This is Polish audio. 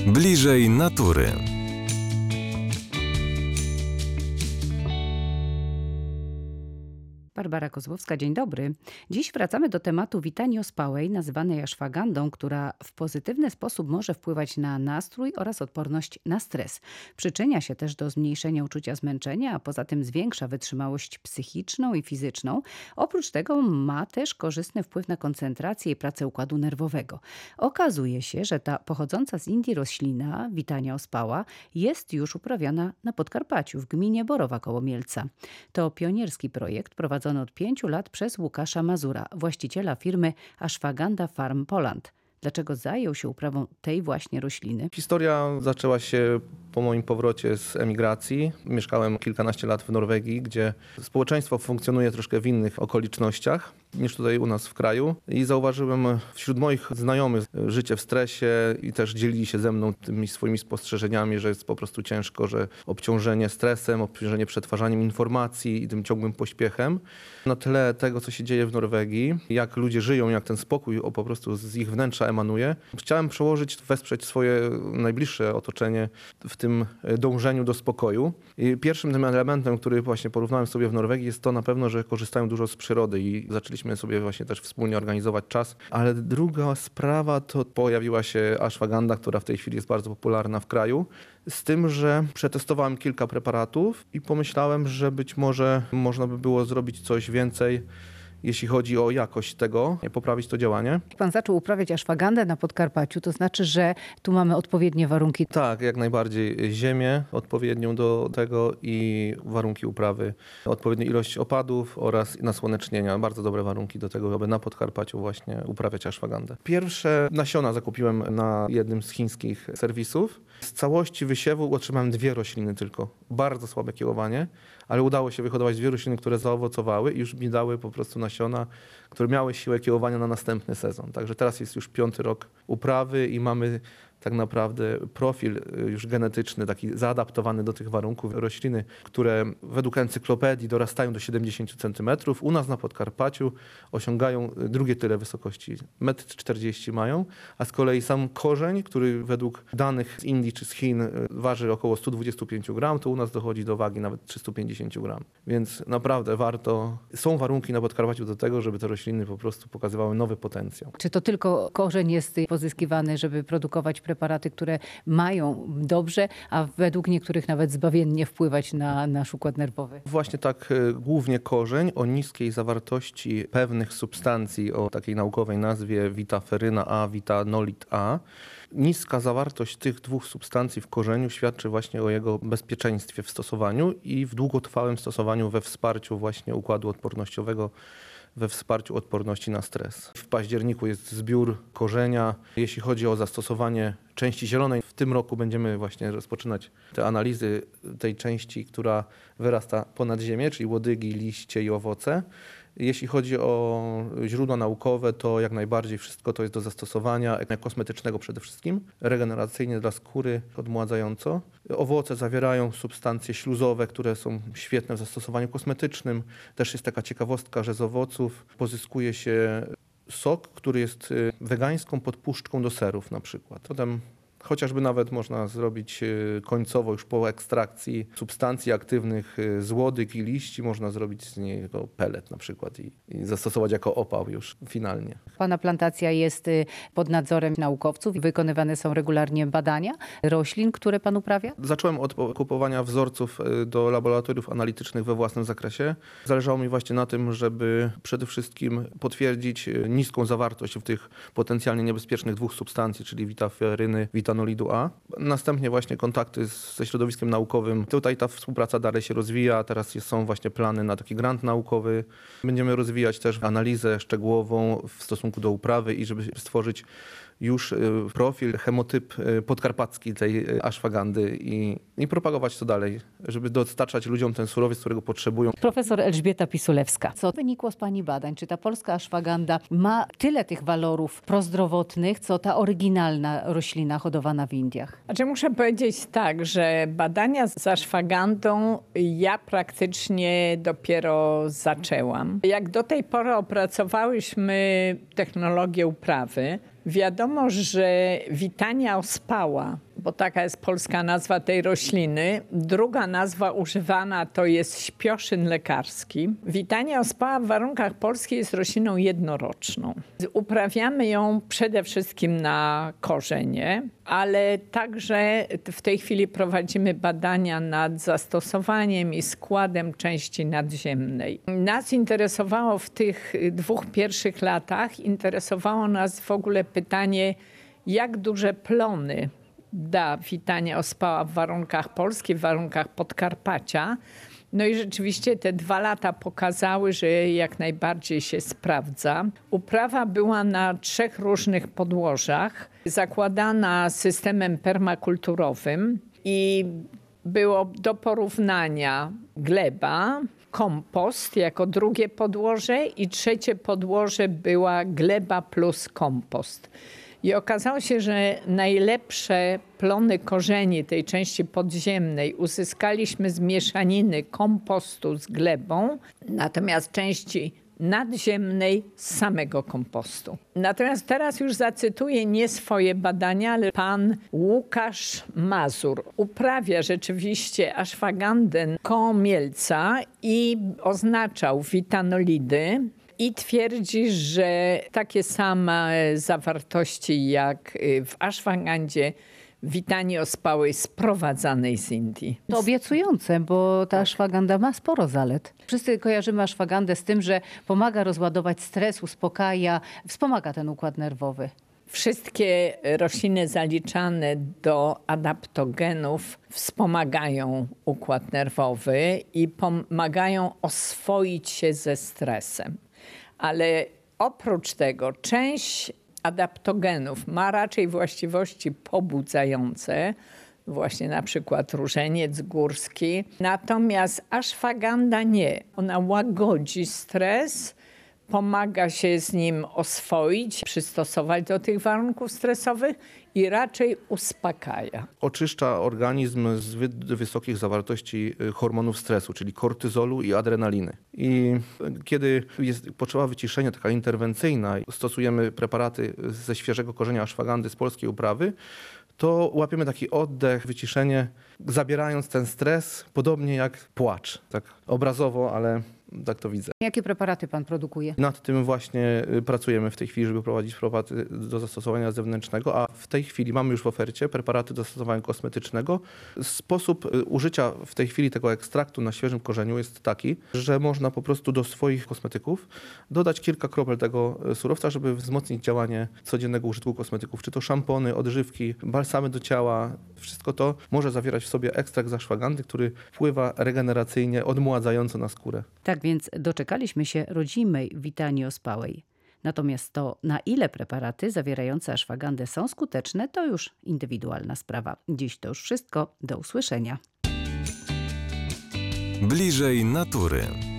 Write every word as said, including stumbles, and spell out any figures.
Bliżej natury. Barbara Kozłowska, dzień dobry. Dziś wracamy do tematu witanii ospałej, nazywanej ashwagandą, która w pozytywny sposób może wpływać na nastrój oraz odporność na stres. Przyczynia się też do zmniejszenia uczucia zmęczenia, a poza tym zwiększa wytrzymałość psychiczną i fizyczną. Oprócz tego ma też korzystny wpływ na koncentrację i pracę układu nerwowego. Okazuje się, że ta pochodząca z Indii roślina, witania ospała, jest już uprawiana na Podkarpaciu, w gminie Borowa koło Mielca. To pionierski projekt prowadzony od pięciu lat przez Łukasza Mazura, właściciela firmy Ashwagandha Farm Poland. Dlaczego zajął się uprawą tej właśnie rośliny? Historia zaczęła się po moim powrocie z emigracji. Mieszkałem kilkanaście lat w Norwegii, gdzie społeczeństwo funkcjonuje troszkę w innych okolicznościach niż tutaj u nas w kraju. I zauważyłem wśród moich znajomych życie w stresie i też dzielili się ze mną tymi swoimi spostrzeżeniami, że jest po prostu ciężko, że obciążenie stresem, obciążenie przetwarzaniem informacji i tym ciągłym pośpiechem. Na tle tego, co się dzieje w Norwegii, jak ludzie żyją, jak ten spokój o, po prostu z ich wnętrza emanuje, chciałem przełożyć, wesprzeć swoje najbliższe otoczenie w tym dążeniu do spokoju. I pierwszym tym elementem, który właśnie porównałem sobie w Norwegii, jest to na pewno, że korzystają dużo z przyrody i zaczęliśmy sobie właśnie też wspólnie organizować czas. Ale druga sprawa to pojawiła się ashwagandha, która w tej chwili jest bardzo popularna w kraju. Z tym, że przetestowałem kilka preparatów i pomyślałem, że być może można by było zrobić coś więcej, jeśli chodzi o jakość tego, poprawić to działanie. Pan zaczął uprawiać ashwagandhę na Podkarpaciu, to znaczy, że tu mamy odpowiednie warunki. Tak, jak najbardziej. Ziemię odpowiednią do tego i warunki uprawy. Odpowiednia ilość opadów oraz nasłonecznienia. Bardzo dobre warunki do tego, aby na Podkarpaciu właśnie uprawiać ashwagandhę. Pierwsze nasiona zakupiłem na jednym z chińskich serwisów. Z całości wysiewu otrzymałem dwie rośliny tylko. Bardzo słabe kiełowanie, ale udało się wyhodować dwie rośliny, które zaowocowały i już mi dały po prostu nasiona, które miały siłę kiełowania na następny sezon. Także teraz jest już piąty rok uprawy i mamy tak naprawdę profil już genetyczny, taki zaadaptowany do tych warunków. Rośliny, które według encyklopedii dorastają do siedemdziesiąt centymetrów, u nas na Podkarpaciu osiągają drugie tyle wysokości. metr czterdzieści mają, a z kolei sam korzeń, który według danych z Indii czy z Chin waży około sto dwadzieścia pięć gramów, to u nas dochodzi do wagi nawet trzysta pięćdziesiąt gramów. Więc naprawdę warto, są warunki na Podkarpaciu do tego, żeby te rośliny po prostu pokazywały nowy potencjał. Czy to tylko korzeń jest pozyskiwany, żeby produkować preparaty, które mają dobrze, a według niektórych nawet zbawiennie wpływać na nasz układ nerwowy? Właśnie tak, głównie korzeń o niskiej zawartości pewnych substancji o takiej naukowej nazwie vitaferyna A, vitanolit A. Niska zawartość tych dwóch substancji w korzeniu świadczy właśnie o jego bezpieczeństwie w stosowaniu i w długotrwałym stosowaniu we wsparciu właśnie układu odpornościowego, we wsparciu odporności na stres. W październiku jest zbiór korzenia. Jeśli chodzi o zastosowanie części zielonej, w tym roku będziemy właśnie rozpoczynać te analizy tej części, która wyrasta ponad ziemię, czyli łodygi, liście i owoce. Jeśli chodzi o źródła naukowe, to jak najbardziej wszystko to jest do zastosowania kosmetycznego przede wszystkim, regeneracyjnie dla skóry, odmładzająco. Owoce zawierają substancje śluzowe, które są świetne w zastosowaniu kosmetycznym. Też jest taka ciekawostka, że z owoców pozyskuje się sok, który jest wegańską podpuszczką do serów na przykład. Potem chociażby nawet można zrobić końcowo już po ekstrakcji substancji aktywnych z łodyg i liści, można zrobić z niego pellet na przykład i, i zastosować jako opał już finalnie. Pana plantacja jest pod nadzorem naukowców. Wykonywane są regularnie badania roślin, które pan uprawia? Zacząłem od kupowania wzorców do laboratoriów analitycznych we własnym zakresie. Zależało mi właśnie na tym, żeby przede wszystkim potwierdzić niską zawartość w tych potencjalnie niebezpiecznych dwóch substancji, czyli vitaferyny, vitanolidu A. Następnie właśnie kontakty z, ze środowiskiem naukowym. Tutaj ta współpraca dalej się rozwija. Teraz jest, są właśnie plany na taki grant naukowy. Będziemy rozwijać też analizę szczegółową w stosunku do uprawy i żeby stworzyć już profil, chemotyp podkarpacki tej ashwagandhy i, i propagować to dalej, żeby dostarczać ludziom ten surowiec, którego potrzebują. Profesor Elżbieta Pisulewska. Co wynikło z pani badań? Czy ta polska ashwagandha ma tyle tych walorów prozdrowotnych, co ta oryginalna roślina hodowana w Indiach? Znaczy muszę powiedzieć tak, że badania z ashwagandhą ja praktycznie dopiero zaczęłam. Jak do tej pory opracowałyśmy technologię uprawy, wiadomo, że witania ospała bo taka jest polska nazwa tej rośliny. Druga nazwa używana to jest śpioszyn lekarski. Witania ospała w warunkach polskich jest rośliną jednoroczną. Uprawiamy ją przede wszystkim na korzenie, ale także w tej chwili prowadzimy badania nad zastosowaniem i składem części nadziemnej. Nas interesowało w tych dwóch pierwszych latach, interesowało nas w ogóle pytanie, jak duże plony da Witania ospała w warunkach polskich, w warunkach Podkarpacia. No i rzeczywiście te dwa lata pokazały, że jak najbardziej się sprawdza. Uprawa była na trzech różnych podłożach, zakładana systemem permakulturowym i było do porównania gleba, kompost jako drugie podłoże i trzecie podłoże była gleba plus kompost. I okazało się, że najlepsze plony korzeni tej części podziemnej uzyskaliśmy z mieszaniny kompostu z glebą, natomiast części nadziemnej z samego kompostu. Natomiast teraz już zacytuję nie swoje badania, ale pan Łukasz Mazur uprawia rzeczywiście aszwagandę koło Mielca i oznaczał witanolidy. I twierdzi, że takie same zawartości jak w aszwagandzie Witanii ospałej sprowadzanej z Indii. To obiecujące, bo ta aszwaganda ma sporo zalet. Wszyscy kojarzymy aszwagandę z tym, że pomaga rozładować stres, uspokaja, wspomaga ten układ nerwowy. Wszystkie rośliny zaliczane do adaptogenów wspomagają układ nerwowy i pomagają oswoić się ze stresem. Ale oprócz tego część adaptogenów ma raczej właściwości pobudzające, właśnie na przykład różeniec górski. Natomiast aszwaganda nie. Ona łagodzi stres, pomaga się z nim oswoić, przystosować do tych warunków stresowych i raczej uspokaja. Oczyszcza organizm z zbyt wysokich zawartości hormonów stresu, czyli kortyzolu i adrenaliny. I kiedy jest potrzeba wyciszenia taka interwencyjna, stosujemy preparaty ze świeżego korzenia aszwagandy z polskiej uprawy, to łapiemy taki oddech, wyciszenie, zabierając ten stres, podobnie jak płacz. Tak obrazowo, ale tak to widzę. Jakie preparaty pan produkuje? Nad tym właśnie pracujemy w tej chwili, żeby prowadzić preparaty do zastosowania zewnętrznego, a w tej chwili mamy już w ofercie preparaty do zastosowania kosmetycznego. Sposób użycia w tej chwili tego ekstraktu na świeżym korzeniu jest taki, że można po prostu do swoich kosmetyków dodać kilka kropel tego surowca, żeby wzmocnić działanie codziennego użytku kosmetyków. Czy to szampony, odżywki, balsamy do ciała. Wszystko to może zawierać w sobie ekstrakt z aszwagandy, który wpływa regeneracyjnie, odmładzająco na skórę. Tak więc doczekaliśmy się rodzimej Witanii ospałej. Natomiast to, na ile preparaty zawierające aszwagandę są skuteczne, to już indywidualna sprawa. Dziś to już wszystko. Do usłyszenia. Bliżej natury.